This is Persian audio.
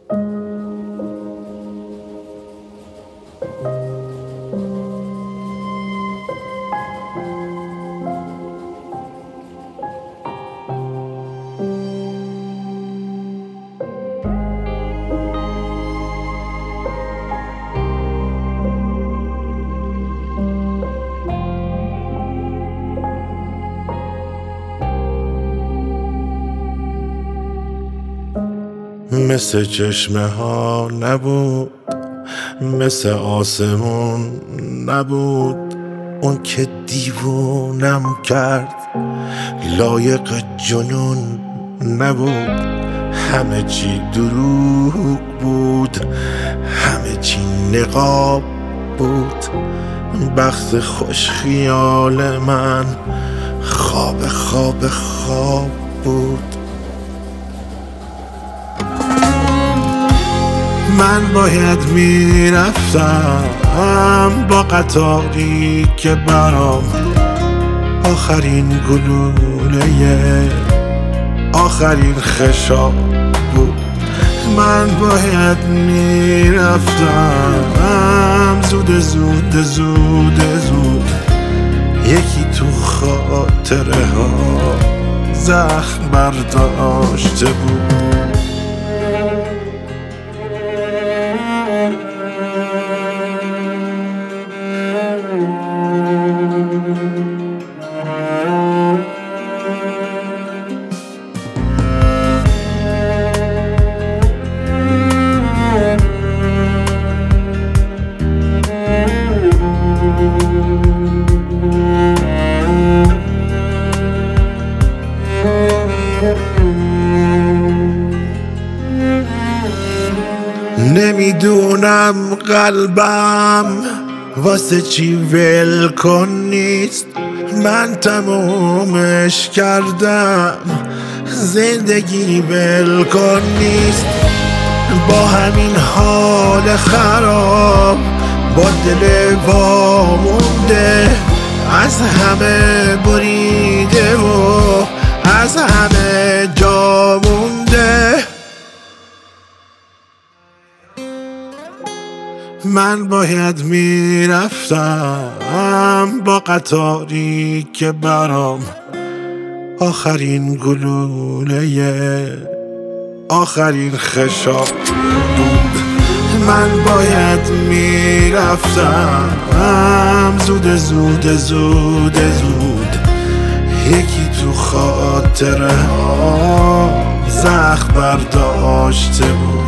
مثل چشمه ها نبود، مثل آسمون نبود، اون که دیوونم کرد لایق جنون نبود. همه چی دروغ بود، همه چی نقاب بود، بخت خوش خیال من خواب خواب خواب بود. من باید میرفتم با قطاری که برام آخرین گلوله آخرین خشاب بود. من باید میرفتم زود زود زود زود، یکی تو خاطره ها زخم برداشته بود. نمیدونم قلبم واسه چی ولکن نیست، من تمومش کردم زندگی ولکن نیست. با همین حال خراب با دل وامونده، از همه بریده و از همه جا مونده. من باید میرفتم با قطاری که برام آخرین گلوله آخرین خشاب بود. من باید میرفتم زود زود زود زود، یکی تو خاطره ها زخم برداشته بود.